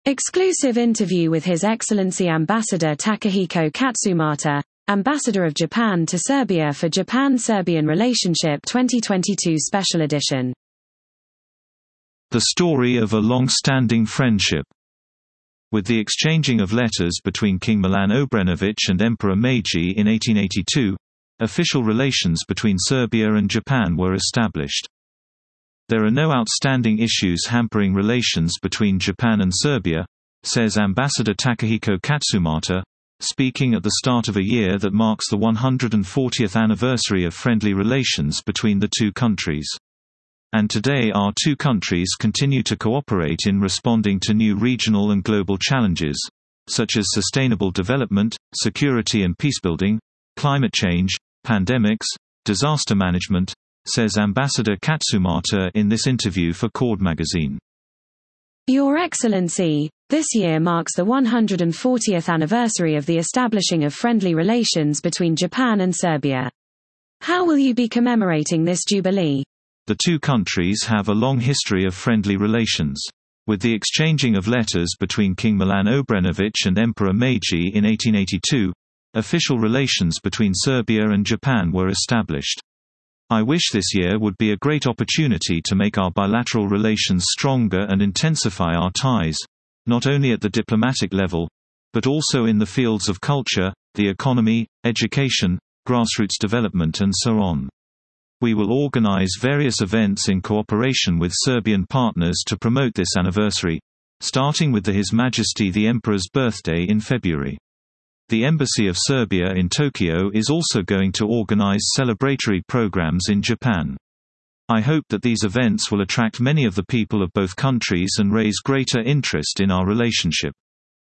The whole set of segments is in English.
Exclusive interview with His Excellency Ambassador Takahiko Katsumata, Ambassador of Japan to Serbia for Japan-Serbian Relationship 2022 Special Edition. The story of a long-standing friendship. With the exchanging of letters between King Milan Obrenović and Emperor Meiji in 1882, official relations between Serbia and Japan were established. There are no outstanding issues hampering relations between Japan and Serbia, says Ambassador Takahiko Katsumata, speaking at the start of a year that marks the 140th anniversary of friendly relations between the two countries. And today our two countries continue to cooperate in responding to new regional and global challenges, such as sustainable development, security and peacebuilding, climate change, pandemics, disaster management, says Ambassador Katsumata in this interview for Cord magazine. Your Excellency, this year marks the 140th anniversary of the establishing of friendly relations between Japan and Serbia. How will you be commemorating this jubilee? The two countries have a long history of friendly relations. With the exchanging of letters between King Milan Obrenović and Emperor Meiji in 1882, official relations between Serbia and Japan were established. I wish this year would be a great opportunity to make our bilateral relations stronger and intensify our ties, not only at the diplomatic level, but also in the fields of culture, the economy, education, grassroots development and so on. We will organize various events in cooperation with Serbian partners to promote this anniversary, starting with His Majesty the Emperor's birthday in February. The Embassy of Serbia in Tokyo is also going to organize celebratory programs in Japan. I hope that these events will attract many of the people of both countries and raise greater interest in our relationship.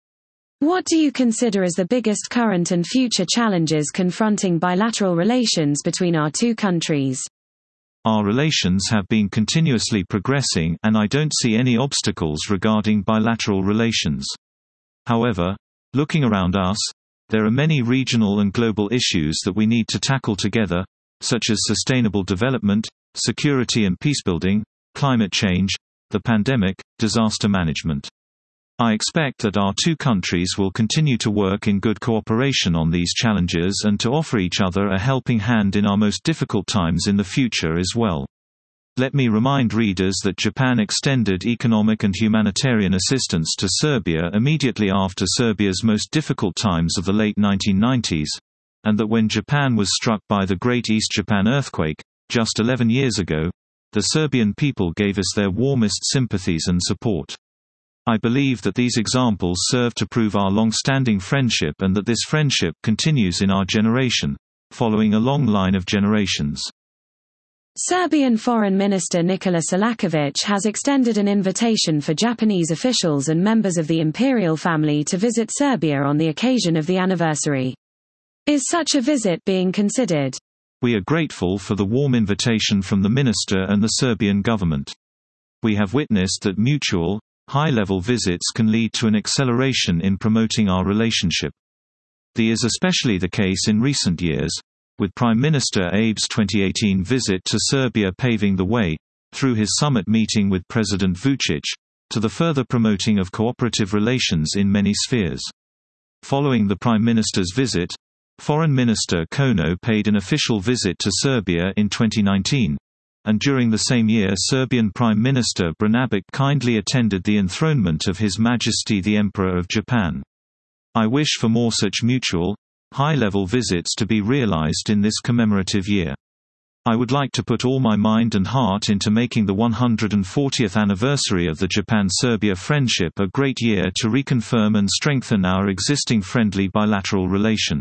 What do you consider as the biggest current and future challenges confronting bilateral relations between our two countries? Our relations have been continuously progressing and I don't see any obstacles regarding bilateral relations. However, looking around us, there are many regional and global issues that we need to tackle together, such as sustainable development, security and peacebuilding, climate change, the pandemic, disaster management. I expect that our two countries will continue to work in good cooperation on these challenges and to offer each other a helping hand in our most difficult times in the future as well. Let me remind readers that Japan extended economic and humanitarian assistance to Serbia immediately after Serbia's most difficult times of the late 1990s, and that when Japan was struck by the Great East Japan earthquake, just 11 years ago, the Serbian people gave us their warmest sympathies and support. I believe that these examples serve to prove our long-standing friendship and that this friendship continues in our generation, following a long line of generations. Serbian Foreign Minister Nikola Selaković has extended an invitation for Japanese officials and members of the imperial family to visit Serbia on the occasion of the anniversary. Is such a visit being considered? We are grateful for the warm invitation from the minister and the Serbian government. We have witnessed that mutual, high-level visits can lead to an acceleration in promoting our relationship. This is especially the case in recent years, with Prime Minister Abe's 2018 visit to Serbia paving the way, through his summit meeting with President Vučić, to the further promoting of cooperative relations in many spheres. Following the Prime Minister's visit, Foreign Minister Kono paid an official visit to Serbia in 2019, and during the same year Serbian Prime Minister Brnabić kindly attended the enthronement of His Majesty the Emperor of Japan. I wish for more such mutual, high-level visits to be realized in this commemorative year. I would like to put all my mind and heart into making the 140th anniversary of the Japan-Serbia friendship a great year to reconfirm and strengthen our existing friendly bilateral relation.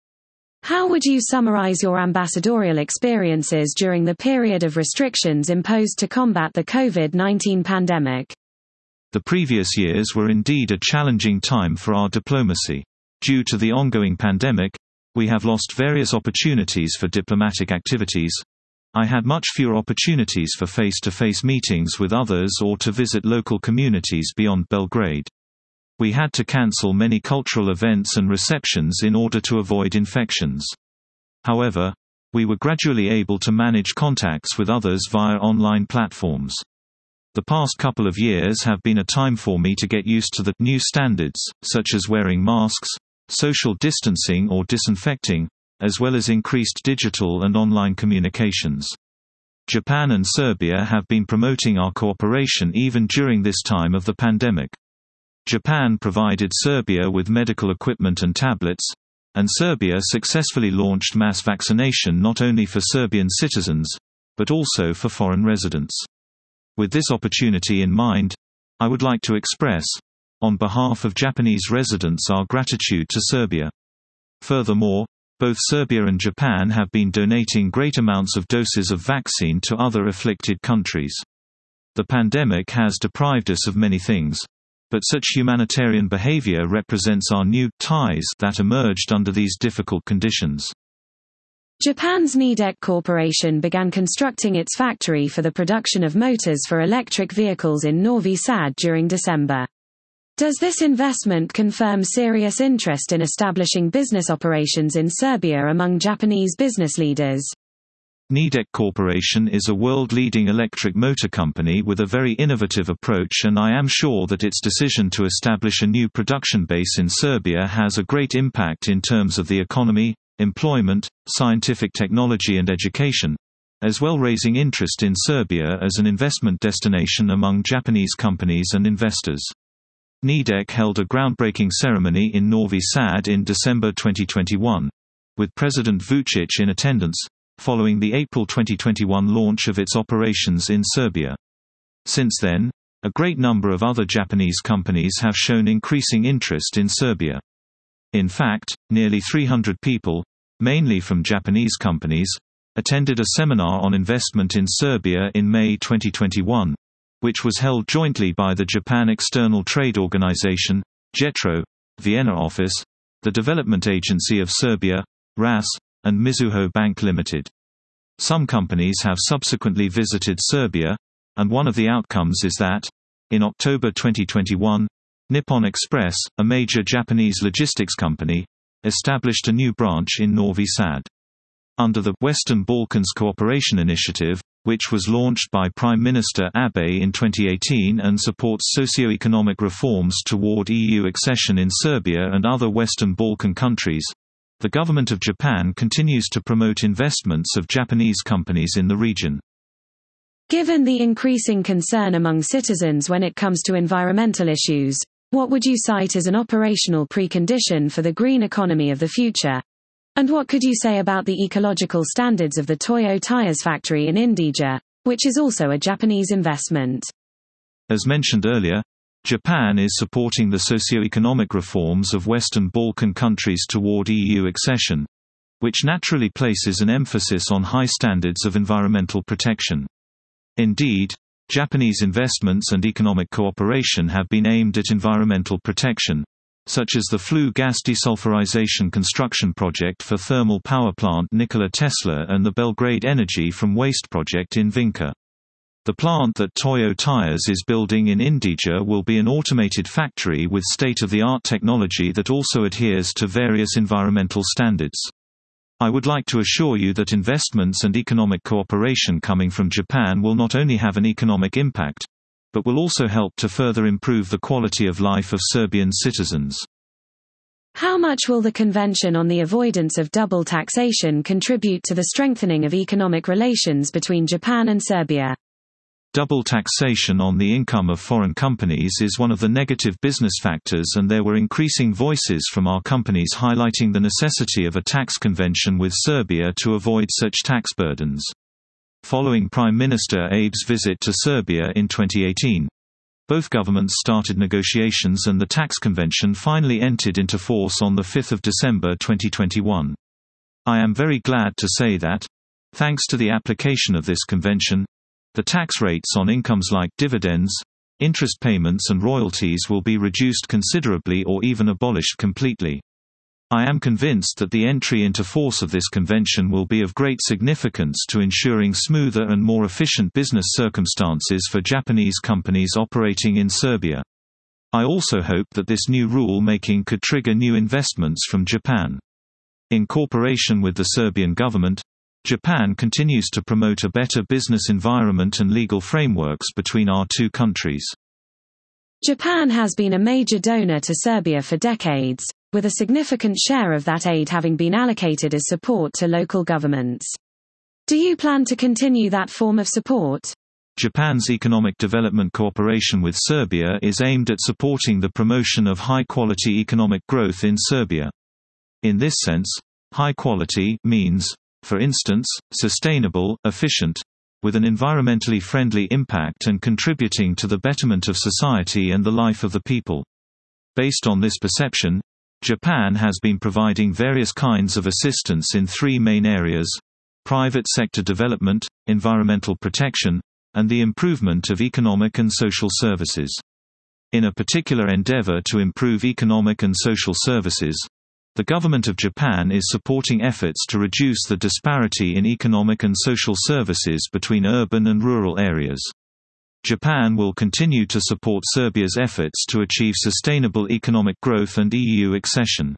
How would you summarize your ambassadorial experiences during the period of restrictions imposed to combat the COVID-19 pandemic? The previous years were indeed a challenging time for our diplomacy. Due to the ongoing pandemic, we have lost various opportunities for diplomatic activities. I had much fewer opportunities for face-to-face meetings with others or to visit local communities beyond Belgrade. We had to cancel many cultural events and receptions in order to avoid infections. However, we were gradually able to manage contacts with others via online platforms. The past couple of years have been a time for me to get used to the new standards, such as wearing masks, social distancing or disinfecting, as well as increased digital and online communications. Japan and Serbia have been promoting our cooperation even during this time of the pandemic. Japan provided Serbia with medical equipment and tablets, and Serbia successfully launched mass vaccination not only for Serbian citizens, but also for foreign residents. With this opportunity in mind, I would like to express, on behalf of Japanese residents, our gratitude to Serbia. Furthermore, both Serbia and Japan have been donating great amounts of doses of vaccine to other afflicted countries. The pandemic has deprived us of many things, but such humanitarian behavior represents our new ties that emerged under these difficult conditions. Japan's Nidec Corporation began constructing its factory for the production of motors for electric vehicles in Novi Sad during December. Does this investment confirm serious interest in establishing business operations in Serbia among Japanese business leaders? Nidec Corporation is a world-leading electric motor company with a very innovative approach, and I am sure that its decision to establish a new production base in Serbia has a great impact in terms of the economy, employment, scientific technology and education, as well raising interest in Serbia as an investment destination among Japanese companies and investors. Nidec held a groundbreaking ceremony in Novi Sad in December 2021, with President Vučić in attendance, following the April 2021 launch of its operations in Serbia. Since then, a great number of other Japanese companies have shown increasing interest in Serbia. In fact, nearly 300 people, mainly from Japanese companies, attended a seminar on investment in Serbia in May 2021, which was held jointly by the Japan External Trade Organization, JETRO, Vienna office, the Development Agency of Serbia, RAS, and Mizuho Bank Limited. Some companies have subsequently visited Serbia, and one of the outcomes is that, in October 2021, Nippon Express, a major Japanese logistics company, established a new branch in Novi Sad. Under the Western Balkans Cooperation Initiative, which was launched by Prime Minister Abe in 2018 and supports socio-economic reforms toward EU accession in Serbia and other Western Balkan countries, the government of Japan continues to promote investments of Japanese companies in the region. Given the increasing concern among citizens when it comes to environmental issues, what would you cite as an operational precondition for the green economy of the future? And what could you say about the ecological standards of the Toyo Tires factory in Indija, which is also a Japanese investment? As mentioned earlier, Japan is supporting the socio-economic reforms of Western Balkan countries toward EU accession, which naturally places an emphasis on high standards of environmental protection. Indeed, Japanese investments and economic cooperation have been aimed at environmental protection, such as the flue gas desulfurization construction project for thermal power plant Nikola Tesla and the Belgrade Energy from Waste project in Vinca. The plant that Toyo Tires is building in Indija will be an automated factory with state-of-the-art technology that also adheres to various environmental standards. I would like to assure you that investments and economic cooperation coming from Japan will not only have an economic impact, but will also help to further improve the quality of life of Serbian citizens. How much will the Convention on the Avoidance of Double Taxation contribute to the strengthening of economic relations between Japan and Serbia? Double taxation on the income of foreign companies is one of the negative business factors, and there were increasing voices from our companies highlighting the necessity of a tax convention with Serbia to avoid such tax burdens. Following Prime Minister Abe's visit to Serbia in 2018, both governments started negotiations and the tax convention finally entered into force on 5 December 2021. I am very glad to say that, thanks to the application of this convention, the tax rates on incomes like dividends, interest payments and royalties will be reduced considerably or even abolished completely. I am convinced that the entry into force of this convention will be of great significance to ensuring smoother and more efficient business circumstances for Japanese companies operating in Serbia. I also hope that this new rule-making could trigger new investments from Japan. In cooperation with the Serbian government, Japan continues to promote a better business environment and legal frameworks between our two countries. Japan has been a major donor to Serbia for decades, with a significant share of that aid having been allocated as support to local governments. Do you plan to continue that form of support? Japan's economic development cooperation with Serbia is aimed at supporting the promotion of high-quality economic growth in Serbia. In this sense, high quality means, for instance, sustainable, efficient, with an environmentally friendly impact and contributing to the betterment of society and the life of the people. Based on this perception, Japan has been providing various kinds of assistance in three main areas: private sector development, environmental protection, and the improvement of economic and social services. In a particular endeavor to improve economic and social services, the government of Japan is supporting efforts to reduce the disparity in economic and social services between urban and rural areas. Japan will continue to support Serbia's efforts to achieve sustainable economic growth and EU accession.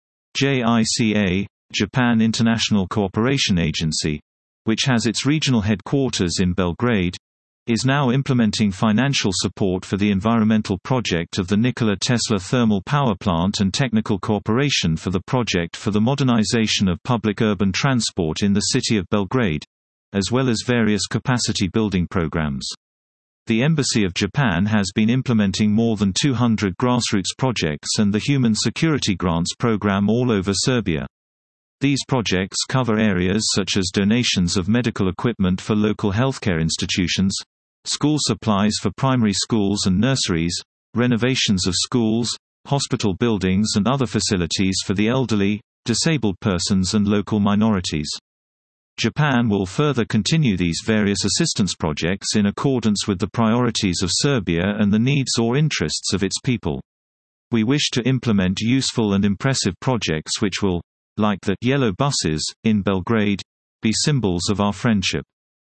JICA, Japan International Cooperation Agency, which has its regional headquarters in Belgrade, is now implementing financial support for the environmental project of the Nikola Tesla thermal power plant and technical cooperation for the project for the modernization of public urban transport in the city of Belgrade, as well as various capacity building programs. The Embassy of Japan has been implementing more than 200 grassroots projects and the Human Security Grants program all over Serbia. These projects cover areas such as donations of medical equipment for local healthcare institutions, school supplies for primary schools and nurseries, renovations of schools, hospital buildings and other facilities for the elderly, disabled persons and local minorities. Japan will further continue these various assistance projects in accordance with the priorities of Serbia and the needs or interests of its people. We wish to implement useful and impressive projects which will, like the yellow buses in Belgrade, be symbols of our friendship.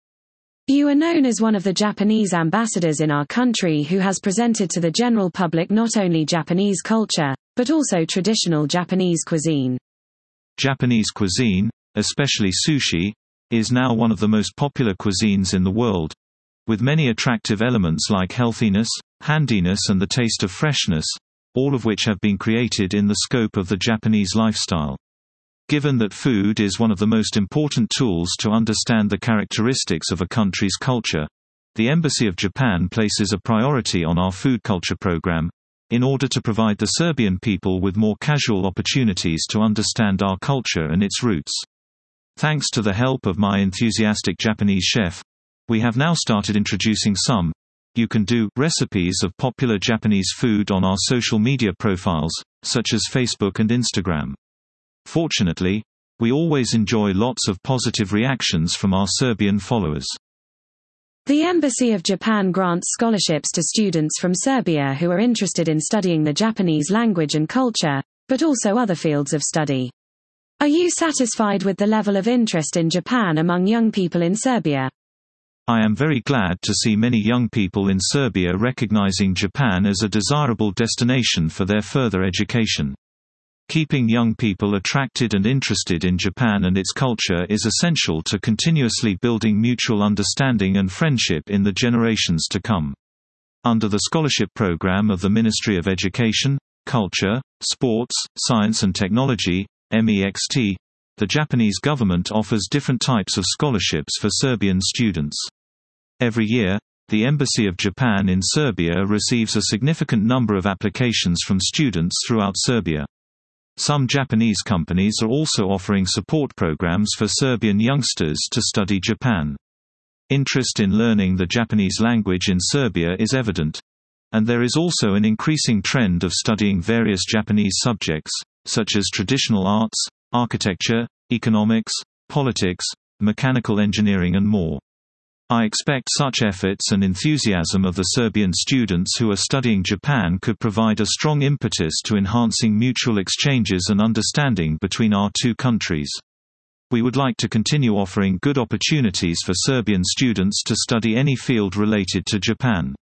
You are known as one of the Japanese ambassadors in our country who has presented to the general public not only Japanese culture, but also traditional Japanese cuisine. Japanese cuisine, especially sushi, is now one of the most popular cuisines in the world, with many attractive elements like healthiness, handiness and the taste of freshness, all of which have been created in the scope of the Japanese lifestyle. Given that food is one of the most important tools to understand the characteristics of a country's culture, the Embassy of Japan places a priority on our food culture program, in order to provide the Serbian people with more casual opportunities to understand our culture and its roots. Thanks to the help of my enthusiastic Japanese chef, we have now started introducing some you-can-do recipes of popular Japanese food on our social media profiles, such as Facebook and Instagram. Fortunately, we always enjoy lots of positive reactions from our Serbian followers. The Embassy of Japan grants scholarships to students from Serbia who are interested in studying the Japanese language and culture, but also other fields of study. Are you satisfied with the level of interest in Japan among young people in Serbia? I am very glad to see many young people in Serbia recognizing Japan as a desirable destination for their further education. Keeping young people attracted and interested in Japan and its culture is essential to continuously building mutual understanding and friendship in the generations to come. Under the scholarship program of the Ministry of Education, Culture, Sports, Science and Technology, MEXT, the Japanese government offers different types of scholarships for Serbian students. Every year, the Embassy of Japan in Serbia receives a significant number of applications from students throughout Serbia. Some Japanese companies are also offering support programs for Serbian youngsters to study Japan. Interest in learning the Japanese language in Serbia is evident, and there is also an increasing trend of studying various Japanese subjects, such as traditional arts, architecture, economics, politics, mechanical engineering and more. I expect such efforts and enthusiasm of the Serbian students who are studying Japan could provide a strong impetus to enhancing mutual exchanges and understanding between our two countries. We would like to continue offering good opportunities for Serbian students to study any field related to Japan.